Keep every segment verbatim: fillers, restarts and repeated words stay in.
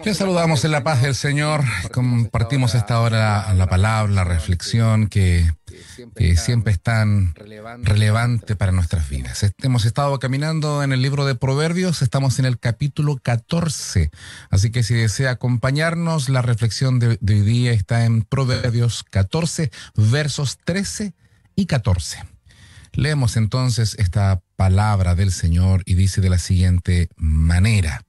Les saludamos en la paz del Señor. Compartimos esta hora la palabra, la reflexión que, que siempre es tan relevante para nuestras vidas. Hemos estado caminando en el libro de Proverbios, estamos en el capítulo catorce. Así que si desea acompañarnos, la reflexión de, de hoy día está en Proverbios catorce, versos trece y catorce. Leemos entonces esta palabra del Señor y dice de la siguiente manera: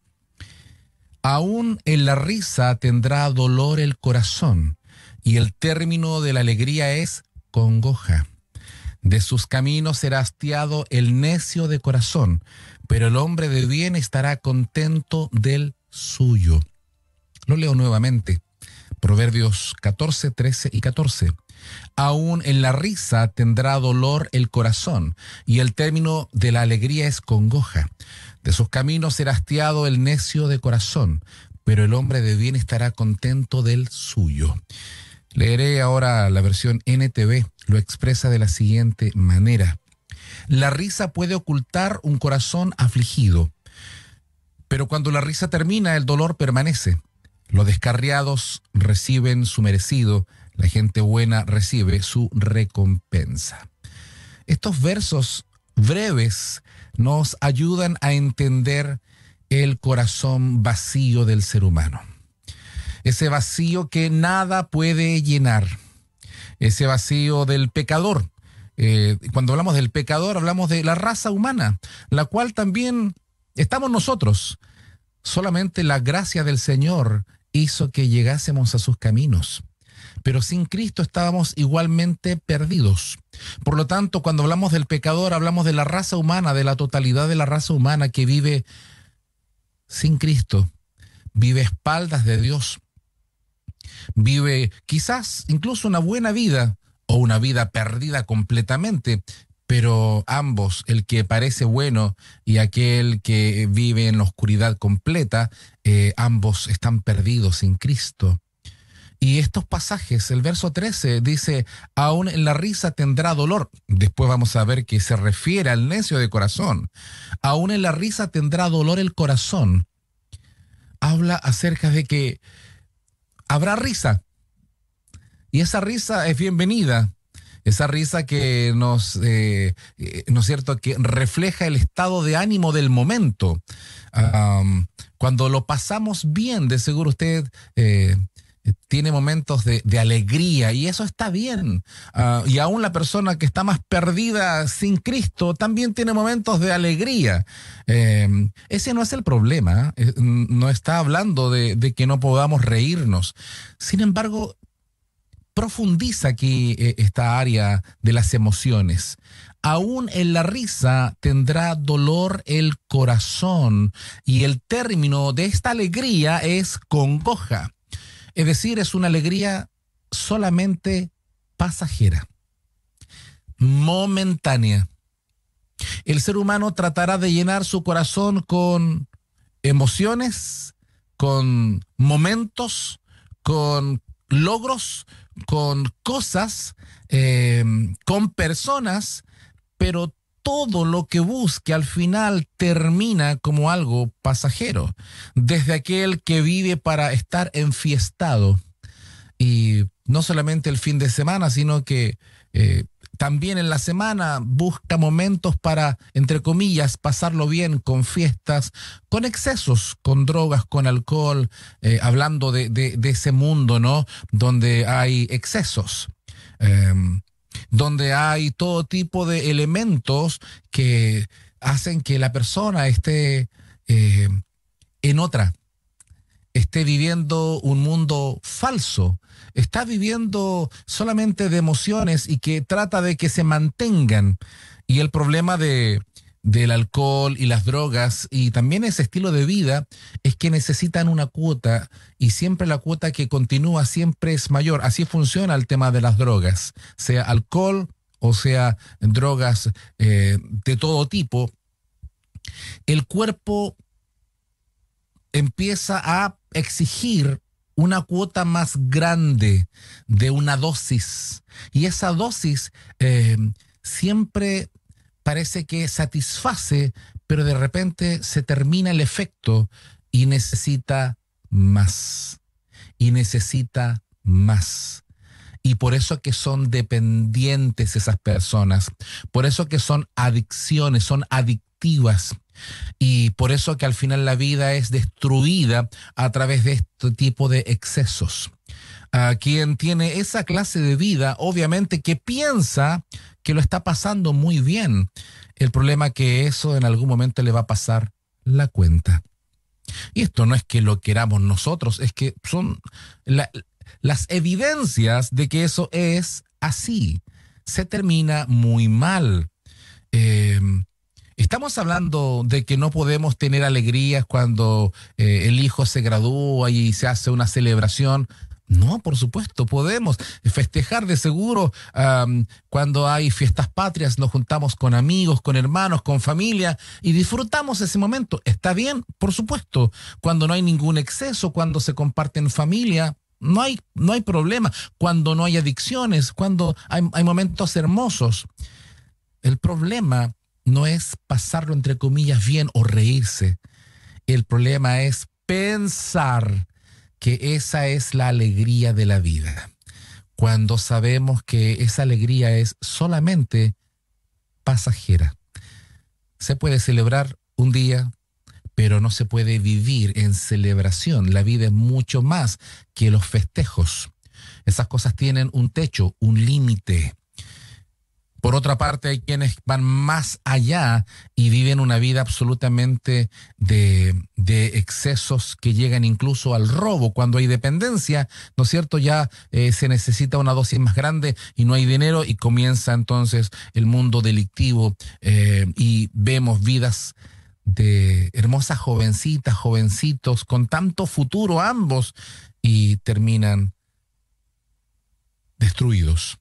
aún en la risa tendrá dolor el corazón, y el término de la alegría es congoja. De sus caminos será hastiado el necio de corazón, pero el hombre de bien estará contento del suyo. Lo leo nuevamente. Proverbios catorce, trece y catorce. Aún en la risa tendrá dolor el corazón, y el término de la alegría es congoja. De sus caminos será hastiado el necio de corazón, pero el hombre de bien estará contento del suyo. Leeré ahora la versión N T V. Lo expresa de la siguiente manera: la risa puede ocultar un corazón afligido, pero cuando la risa termina, el dolor permanece. Los descarriados reciben su merecido, la gente buena recibe su recompensa. Estos versos breves nos ayudan a entender el corazón vacío del ser humano. Ese vacío que nada puede llenar. Ese vacío del pecador. Eh, cuando hablamos del pecador, hablamos de la raza humana, la cual también estamos nosotros. Solamente la gracia del Señor hizo que llegásemos a sus caminos. Pero sin Cristo estábamos igualmente perdidos. Por lo tanto, cuando hablamos del pecador, hablamos de la raza humana, de la totalidad de la raza humana que vive sin Cristo, vive a espaldas de Dios, vive quizás incluso una buena vida o una vida perdida completamente, pero ambos, el que parece bueno y aquel que vive en la oscuridad completa, eh, ambos están perdidos sin Cristo. Y estos pasajes, el verso trece dice, aún en la risa tendrá dolor. Después vamos a ver que se refiere al necio de corazón. Aún en la risa tendrá dolor el corazón. Habla acerca de que habrá risa. Y esa risa es bienvenida. Esa risa que nos, eh, eh, ¿no es cierto?, que refleja el estado de ánimo del momento. Um, cuando lo pasamos bien, de seguro usted Eh, tiene momentos de, de alegría, y eso está bien. Uh, y aún la persona que está más perdida sin Cristo también tiene momentos de alegría. Eh, ese no es el problema. Eh, no está hablando de, de que no podamos reírnos. Sin embargo, profundiza aquí eh, esta área de las emociones. Aún en la risa tendrá dolor el corazón, y el término de esta alegría es congoja. Es decir, es una alegría solamente pasajera, momentánea. El ser humano tratará de llenar su corazón con emociones, con momentos, con logros, con cosas, eh, con personas, pero todo lo que busque al final termina como algo pasajero. Desde aquel que vive para estar enfiestado, y no solamente el fin de semana, sino que eh, también en la semana busca momentos para, entre comillas, pasarlo bien con fiestas, con excesos, con drogas, con alcohol, eh, hablando de, de, de ese mundo, ¿no?, donde hay excesos. Eh, donde hay todo tipo de elementos que hacen que la persona esté eh, en otra, esté viviendo un mundo falso, está viviendo solamente de emociones y que trata de que se mantengan. Y el problema de, del alcohol y las drogas y también ese estilo de vida es que necesitan una cuota, y siempre la cuota que continúa siempre es mayor. Así funciona el tema de las drogas, sea alcohol o sea drogas eh, de todo tipo. El cuerpo empieza a exigir una cuota más grande de una dosis, y esa dosis eh, siempre parece que satisface, pero de repente se termina el efecto y necesita más y necesita más. Y por eso que son dependientes esas personas, por eso que son adicciones, son adictivas. Y por eso que al final la vida es destruida a través de este tipo de excesos. Uh, quien tiene esa clase de vida, obviamente que piensa que lo está pasando muy bien. El problema es que eso en algún momento le va a pasar la cuenta. Y esto no es que lo queramos nosotros, es que son la, las evidencias de que eso es así. Se termina muy mal. Eh, Estamos hablando de que no podemos tener alegrías cuando eh, el hijo se gradúa y se hace una celebración. No, por supuesto, podemos festejar de seguro um, cuando hay fiestas patrias, nos juntamos con amigos, con hermanos, con familia y disfrutamos ese momento. Está bien, por supuesto, cuando no hay ningún exceso, cuando se comparte en familia, no hay, no hay problema, cuando no hay adicciones, cuando hay, hay momentos hermosos. El problema no es pasarlo entre comillas bien o reírse. El problema es pensar que esa es la alegría de la vida, cuando sabemos que esa alegría es solamente pasajera. Se puede celebrar un día, pero no se puede vivir en celebración. La vida es mucho más que los festejos. Esas cosas tienen un techo, un límite. Por otra parte, hay quienes van más allá y viven una vida absolutamente de, de excesos que llegan incluso al robo. Cuando hay dependencia, ¿no es cierto? Ya eh, se necesita una dosis más grande y no hay dinero y comienza entonces el mundo delictivo eh, y vemos vidas de hermosas jovencitas, jovencitos con tanto futuro ambos y terminan destruidos.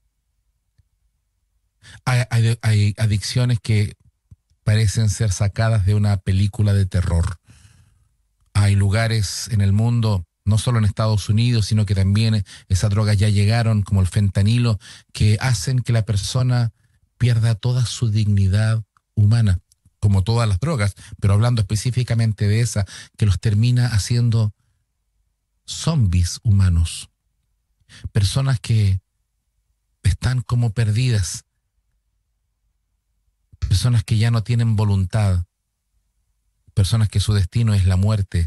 Hay, hay, hay adicciones que parecen ser sacadas de una película de terror. Hay lugares en el mundo, no solo en Estados Unidos, sino que también esas drogas ya llegaron, como el fentanilo, que hacen que la persona pierda toda su dignidad humana, como todas las drogas, pero hablando específicamente de esa, que los termina haciendo zombies humanos. Personas que están como perdidas. Personas que ya no tienen voluntad, personas que su destino es la muerte.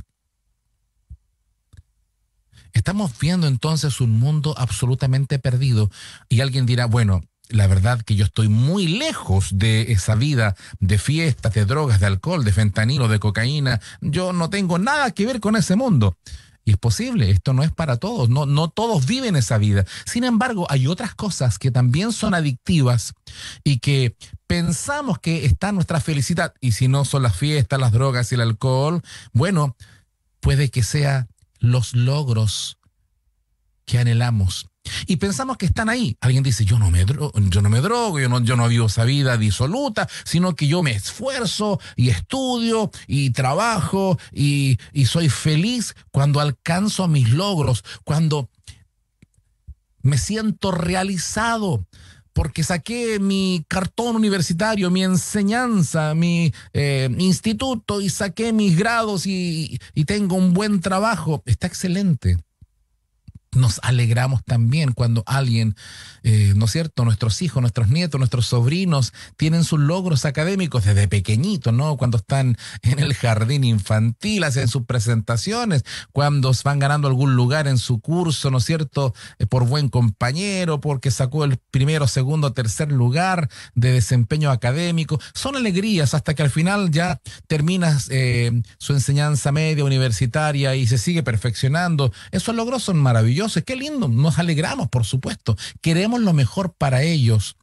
Estamos viendo entonces un mundo absolutamente perdido y alguien dirá, bueno, la verdad que yo estoy muy lejos de esa vida de fiestas, de drogas, de alcohol, de fentanilo, de cocaína. Yo no tengo nada que ver con ese mundo. Y es posible, esto no es para todos, no, no todos viven esa vida. Sin embargo, hay otras cosas que también son adictivas y que pensamos que está nuestra felicidad. Y si no son las fiestas, las drogas y el alcohol, bueno, puede que sea los logros que anhelamos. Y pensamos que están ahí. Alguien dice, yo no me drogo, yo no me drogo, yo no, yo no vivo esa vida disoluta, sino que yo me esfuerzo y estudio y trabajo y, y soy feliz cuando alcanzo mis logros, cuando me siento realizado porque saqué mi cartón universitario, mi enseñanza, mi eh, instituto y saqué mis grados y, y tengo un buen trabajo. Está excelente. Nos alegramos también cuando alguien, eh, ¿no es cierto?, nuestros hijos, nuestros nietos, nuestros sobrinos tienen sus logros académicos desde pequeñitos, ¿no? Cuando están en el jardín infantil, hacen sus presentaciones, cuando van ganando algún lugar en su curso, ¿no es cierto?, eh, por buen compañero, porque sacó el primero, segundo, tercer lugar de desempeño académico. Son alegrías hasta que al final ya terminas eh, su enseñanza media, universitaria y se sigue perfeccionando. Esos logros son maravillosos. Qué lindo, nos alegramos, por supuesto. Queremos lo mejor para ellos.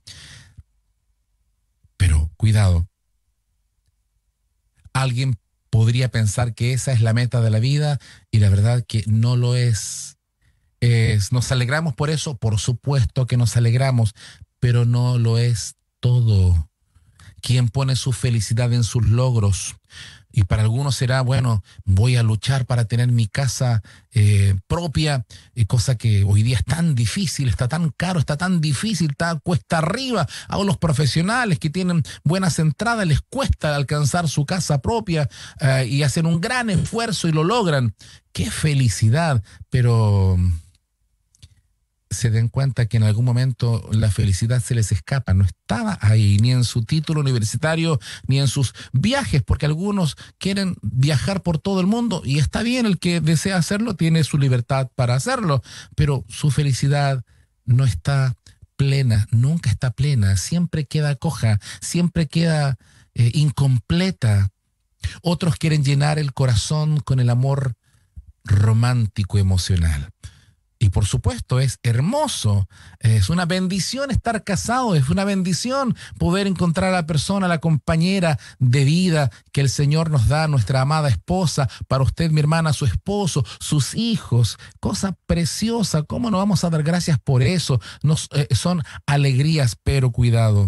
Pero cuidado. Alguien podría pensar que esa es la meta de la vida y la verdad que no lo es. Es nos alegramos por eso, por supuesto que nos alegramos, pero no lo es todo. Quien pone su felicidad en sus logros Y para algunos será, bueno, voy a luchar para tener mi casa eh, propia, eh, cosa que hoy día es tan difícil, está tan caro, está tan difícil, está cuesta arriba. A los profesionales que tienen buenas entradas les cuesta alcanzar su casa propia eh, y hacen un gran esfuerzo y lo logran. ¡Qué felicidad! Pero se den cuenta que en algún momento la felicidad se les escapa, no estaba ahí, ni en su título universitario, ni en sus viajes, porque algunos quieren viajar por todo el mundo, y está bien, el que desea hacerlo tiene su libertad para hacerlo, pero su felicidad no está plena, nunca está plena, siempre queda coja, siempre queda eh, incompleta. Otros quieren llenar el corazón con el amor romántico emocional. Y por supuesto es hermoso, es una bendición estar casado, es una bendición poder encontrar a la persona, a la compañera de vida que el Señor nos da, nuestra amada esposa, para usted, mi hermana, su esposo, sus hijos, cosa preciosa. ¿Cómo no vamos a dar gracias por eso? Nos, eh, son alegrías, pero cuidado.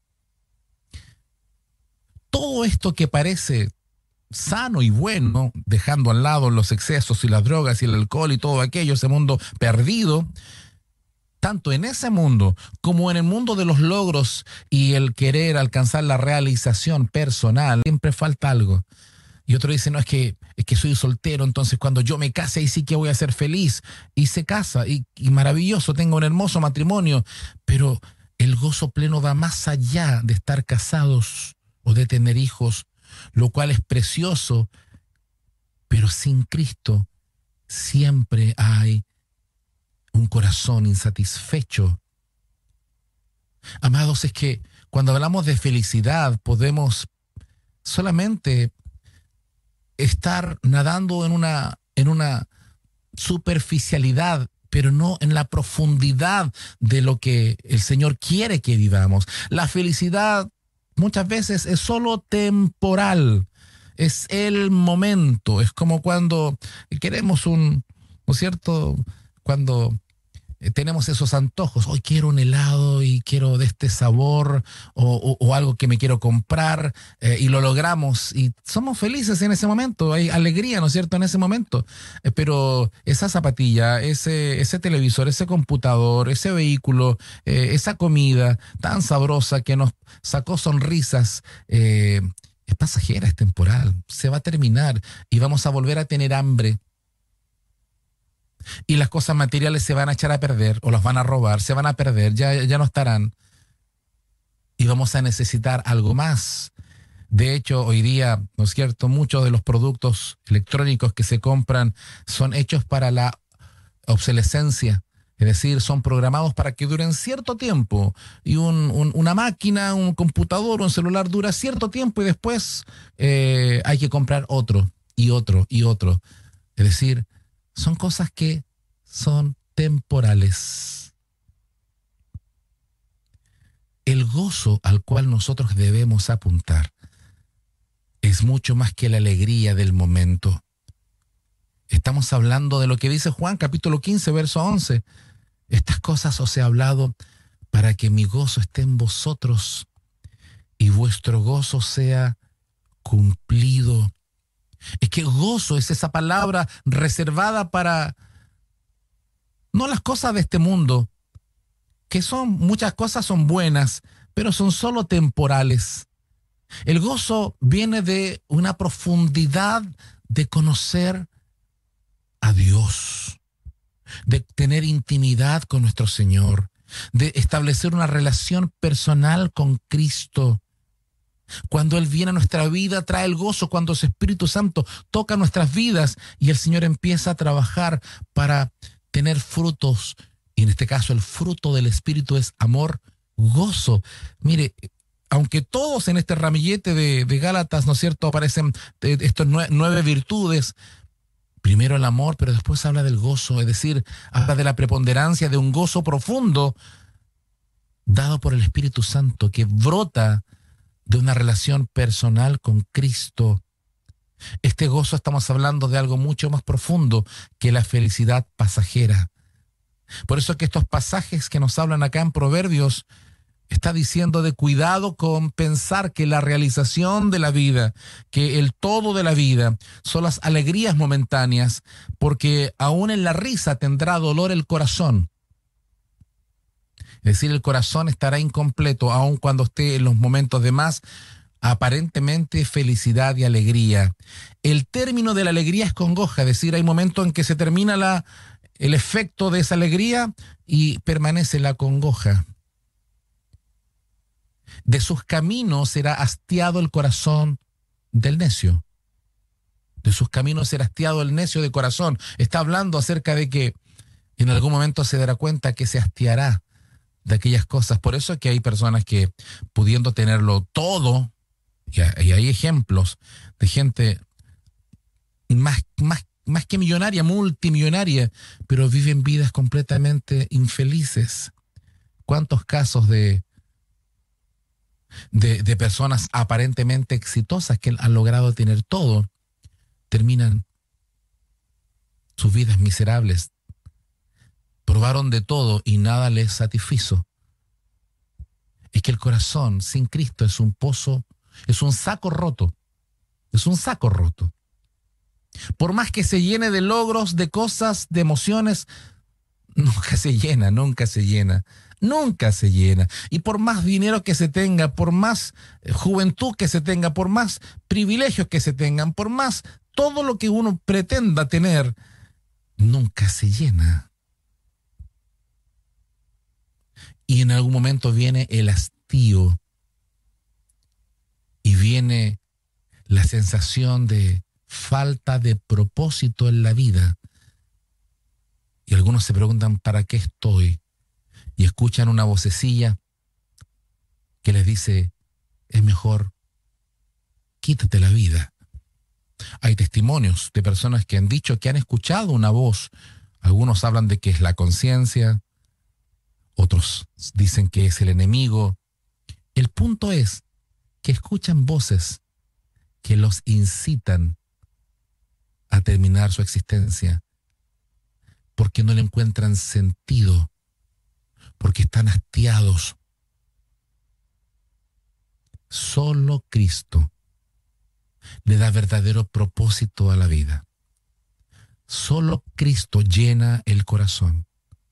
Todo esto que parece sano y bueno, dejando al lado los excesos y las drogas y el alcohol y todo aquello, ese mundo perdido, tanto en ese mundo como en el mundo de los logros y el querer alcanzar la realización personal, siempre falta algo. Y otro dice, no, es que, es que soy soltero, entonces cuando yo me case ahí sí que voy a ser feliz. Y se casa, y, y maravilloso, tengo un hermoso matrimonio, pero el gozo pleno va más allá de estar casados o de tener hijos, lo cual es precioso, pero sin Cristo siempre hay un corazón insatisfecho. Amados, es que cuando hablamos de felicidad podemos solamente estar nadando en una, en una superficialidad, pero no en la profundidad de lo que el Señor quiere que vivamos. La felicidad muchas veces es solo temporal, es el momento, es como cuando queremos un, ¿no es cierto? Cuando tenemos esos antojos, hoy quiero un helado y quiero de este sabor o, o, o algo que me quiero comprar eh, y lo logramos y somos felices en ese momento, hay alegría, ¿no es cierto?, en ese momento, eh, pero esa zapatilla, ese, ese televisor, ese computador, ese vehículo, eh, esa comida tan sabrosa que nos sacó sonrisas, eh, es pasajera, es temporal, se va a terminar y vamos a volver a tener hambre. Y las cosas materiales se van a echar a perder o las van a robar, se van a perder, ya, ya no estarán. Y vamos a necesitar algo más. De hecho, hoy día, ¿no es cierto?, muchos de los productos electrónicos que se compran son hechos para la obsolescencia. Es decir, son programados para que duren cierto tiempo. Y un, un, una máquina, un computador, un celular dura cierto tiempo y después eh, hay que comprar otro y otro y otro. Es decir, son cosas que son temporales. El gozo al cual nosotros debemos apuntar es mucho más que la alegría del momento. Estamos hablando de lo que dice Juan, capítulo quince, verso once. Estas cosas os he hablado para que mi gozo esté en vosotros y vuestro gozo sea cumplido. Es que gozo es esa palabra reservada para no las cosas de este mundo, que son, muchas cosas son buenas, pero son solo temporales. El gozo viene de una profundidad de conocer a Dios, de tener intimidad con nuestro Señor, de establecer una relación personal con Cristo. Cuando Él viene a nuestra vida, trae el gozo. Cuando su Espíritu Santo toca nuestras vidas y el Señor empieza a trabajar para tener frutos, y en este caso el fruto del Espíritu es amor, gozo. Mire, aunque todos en este ramillete de, de Gálatas, ¿no es cierto?, aparecen eh, estos nueve, nueve virtudes, primero el amor, pero después habla del gozo, es decir, habla de la preponderancia de un gozo profundo dado por el Espíritu Santo que brota de una relación personal con Cristo. Este gozo, estamos hablando de algo mucho más profundo que la felicidad pasajera. Por eso es que estos pasajes que nos hablan acá en Proverbios Está diciendo de cuidado con pensar que la realización de la vida, que el todo de la vida son las alegrías momentáneas, porque aún en la risa tendrá dolor el corazón. Es decir, el corazón estará incompleto aun cuando esté en los momentos de más aparentemente felicidad y alegría. El término de la alegría es congoja, es decir, hay momentos en que se termina la, el efecto de esa alegría y permanece la congoja. De sus caminos será hastiado el corazón del necio. De sus caminos será hastiado el necio de corazón. Está hablando acerca de que en algún momento se dará cuenta que se hastiará de aquellas cosas. Por eso es que hay personas que, pudiendo tenerlo todo, y hay ejemplos de gente más, más, más que millonaria, multimillonaria, pero viven vidas completamente infelices. ¿Cuántos casos de, de, de personas aparentemente exitosas que han logrado tener todo, terminan sus vidas miserables? Probaron de todo y nada les satisfizo. Es que el corazón sin Cristo es un pozo, es un saco roto. Es un saco roto. Por más que se llene de logros, de cosas, de emociones, nunca se llena, nunca se llena, nunca se llena. Y por más dinero que se tenga, por más juventud que se tenga, por más privilegios que se tengan, por más todo lo que uno pretenda tener, nunca se llena. Y en algún momento viene el hastío y viene la sensación de falta de propósito en la vida. Y algunos se preguntan, ¿para qué estoy? Y escuchan una vocecilla que les dice, es mejor, quítate la vida. Hay testimonios de personas que han dicho que han escuchado una voz. Algunos hablan de que es la conciencia, otros dicen que es el enemigo. El punto es que escuchan voces que los incitan a terminar su existencia porque no le encuentran sentido, porque están hastiados. Solo Cristo le da verdadero propósito a la vida. Solo Cristo llena el corazón.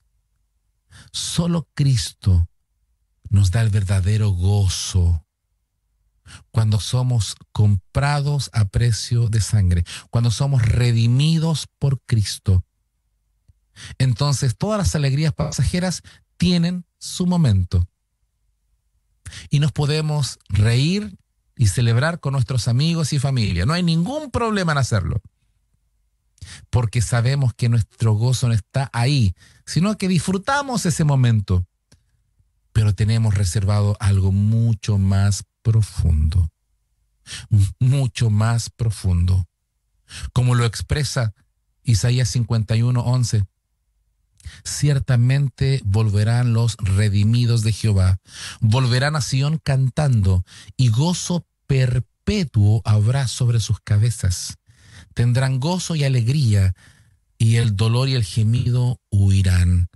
Solo Cristo nos da el verdadero gozo cuando somos comprados a precio de sangre, cuando somos redimidos por Cristo. Entonces todas las alegrías pasajeras tienen su momento y nos podemos reír y celebrar con nuestros amigos y familia. No hay ningún problema en hacerlo, porque sabemos que nuestro gozo no está ahí, sino que disfrutamos ese momento, pero tenemos reservado algo mucho más profundo, mucho más profundo, como lo expresa Isaías cincuenta y uno, once. Ciertamente volverán los redimidos de Jehová, volverán a Sión cantando, y gozo perpetuo habrá sobre sus cabezas. Tendrán gozo y alegría, y el dolor y el gemido huirán.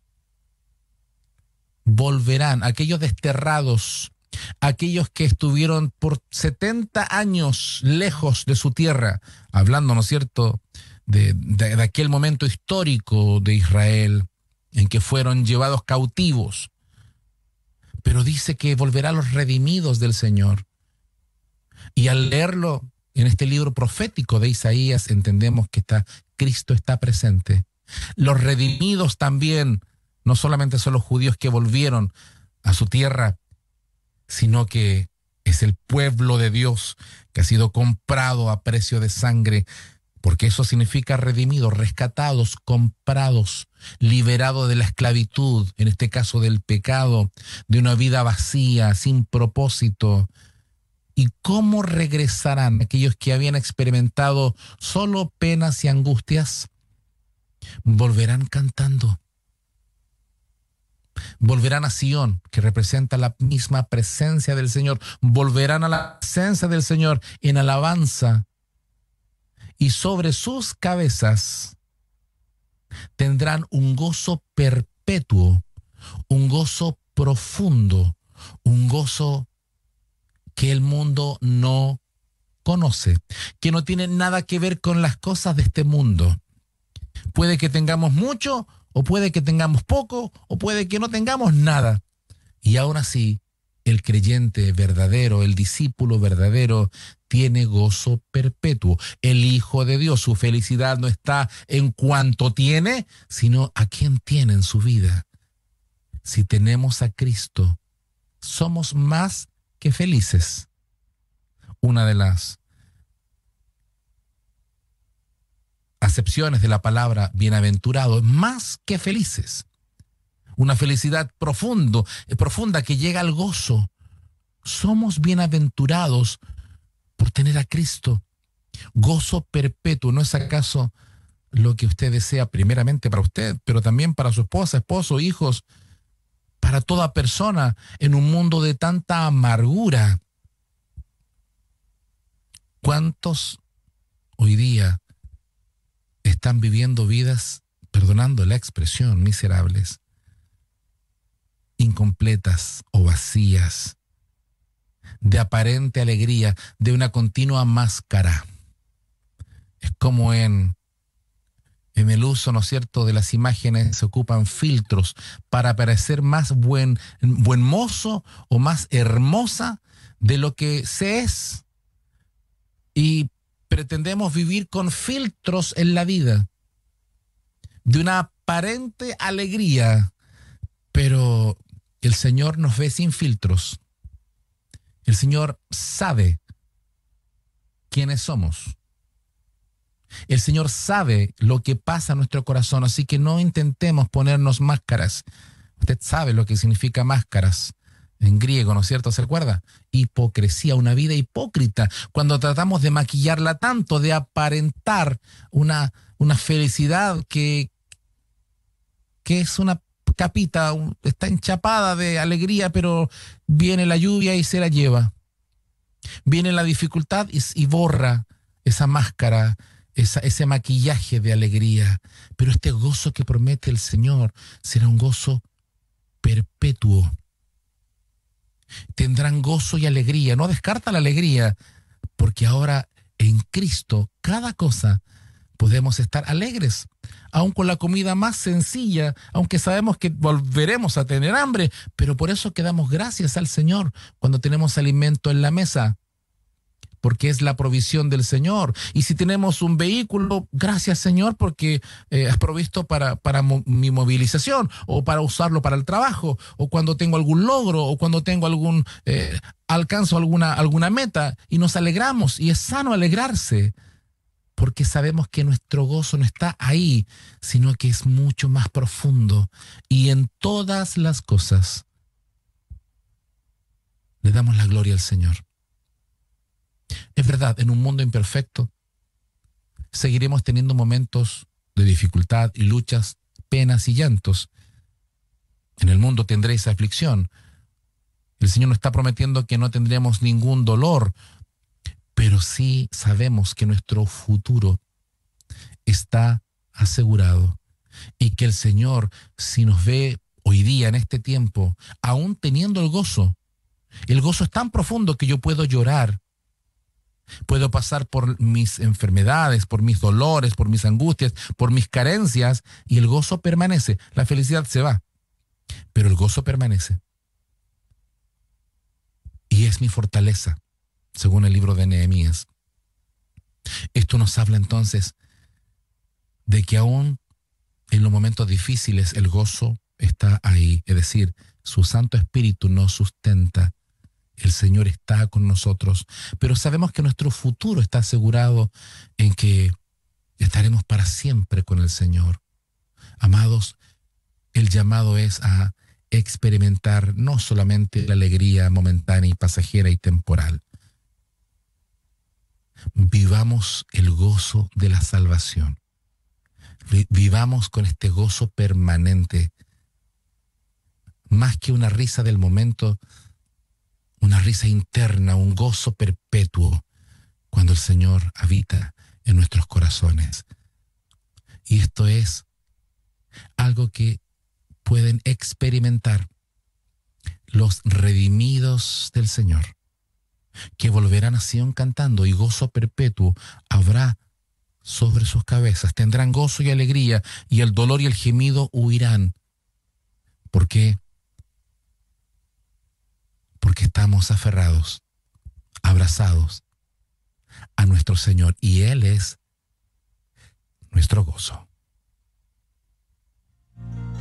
Volverán aquellos desterrados, aquellos que estuvieron por setenta años lejos de su tierra, hablando, ¿no es cierto?, de, de, de aquel momento histórico de Israel en que fueron llevados cautivos. Pero dice que volverán los redimidos del Señor. Y al leerlo en este libro profético de Isaías, entendemos que está, Cristo está presente. Los redimidos también no solamente son los judíos que volvieron a su tierra, sino que es el pueblo de Dios que ha sido comprado a precio de sangre, porque eso significa redimidos, rescatados, comprados, liberados de la esclavitud, en este caso del pecado, de una vida vacía, sin propósito. ¿Y cómo regresarán aquellos que habían experimentado solo penas y angustias? Volverán cantando. Volverán a Sión, que representa la misma presencia del Señor. Volverán a la presencia del Señor en alabanza. Y sobre sus cabezas tendrán un gozo perpetuo, un gozo profundo, un gozo que el mundo no conoce, que no tiene nada que ver con las cosas de este mundo. Puede que tengamos mucho, o puede que tengamos poco, o puede que no tengamos nada. Y aún así, el creyente verdadero, el discípulo verdadero, tiene gozo perpetuo. El Hijo de Dios, su felicidad no está en cuánto tiene, sino a quién tiene en su vida. Si tenemos a Cristo, somos más que felices. Una de las acepciones de la palabra bienaventurado es más que felices. Una felicidad profundo, profunda que llega al gozo. Somos bienaventurados por tener a Cristo. Gozo perpetuo, ¿no es acaso lo que usted desea primeramente para usted, pero también para su esposa, esposo, hijos, para toda persona en un mundo de tanta amargura? ¿Cuántos hoy día están viviendo vidas, perdonando la expresión, miserables, incompletas o vacías, de aparente alegría, de una continua máscara? Es como en, en el uso, ¿no es cierto?, de las imágenes, se ocupan filtros para parecer más buen, buen mozo o más hermosa de lo que se es. Y pretendemos vivir con filtros en la vida, de una aparente alegría, pero el Señor nos ve sin filtros. El Señor sabe quiénes somos. El Señor sabe lo que pasa en nuestro corazón, así que no intentemos ponernos máscaras. Usted sabe lo que significa máscaras en griego, ¿no es cierto? ¿Se recuerda? Hipocresía, una vida hipócrita. Cuando tratamos de maquillarla tanto, de aparentar una, una felicidad que, que es una capita, un, está enchapada de alegría, pero viene la lluvia y se la lleva. Viene la dificultad y, y borra esa máscara, esa, ese maquillaje de alegría. Pero este gozo que promete el Señor será un gozo perpetuo. Tendrán gozo y alegría. No descarta la alegría, porque ahora en Cristo cada cosa podemos estar alegres, aun con la comida más sencilla, aunque sabemos que volveremos a tener hambre, pero por eso que damos gracias al Señor cuando tenemos alimento en la mesa, porque es la provisión del Señor. Y si tenemos un vehículo, gracias Señor, porque eh, has provisto para, para mo- mi movilización, o para usarlo para el trabajo, o cuando tengo algún logro, o cuando tengo algún, eh, alcanzo alguna, alguna meta, y nos alegramos, y es sano alegrarse, porque sabemos que nuestro gozo no está ahí, sino que es mucho más profundo, y en todas las cosas le damos la gloria al Señor. Es verdad, en un mundo imperfecto seguiremos teniendo momentos de dificultad y luchas, penas y llantos. En el mundo tendréis aflicción. El Señor nos está prometiendo que no tendremos ningún dolor, pero sí sabemos que nuestro futuro está asegurado y que el Señor, si nos ve hoy día en este tiempo, aún teniendo el gozo, el gozo es tan profundo que yo puedo llorar. Puedo pasar por mis enfermedades, por mis dolores, por mis angustias, por mis carencias, y el gozo permanece. La felicidad se va, pero el gozo permanece. Y es mi fortaleza, según el libro de Nehemías. Esto nos habla entonces de que aún en los momentos difíciles el gozo está ahí. Es decir, su Santo Espíritu nos sustenta. El Señor está con nosotros, pero sabemos que nuestro futuro está asegurado en que estaremos para siempre con el Señor. Amados, el llamado es a experimentar no solamente la alegría momentánea y pasajera y temporal. Vivamos el gozo de la salvación. Vivamos con este gozo permanente, más que una risa del momento, una risa interna, un gozo perpetuo, cuando el Señor habita en nuestros corazones. Y esto es algo que pueden experimentar los redimidos del Señor, que volverán a Sión cantando, y gozo perpetuo habrá sobre sus cabezas. Tendrán gozo y alegría, y el dolor y el gemido huirán. ¿Por qué? Porque estamos aferrados, abrazados a nuestro Señor, y Él es nuestro gozo.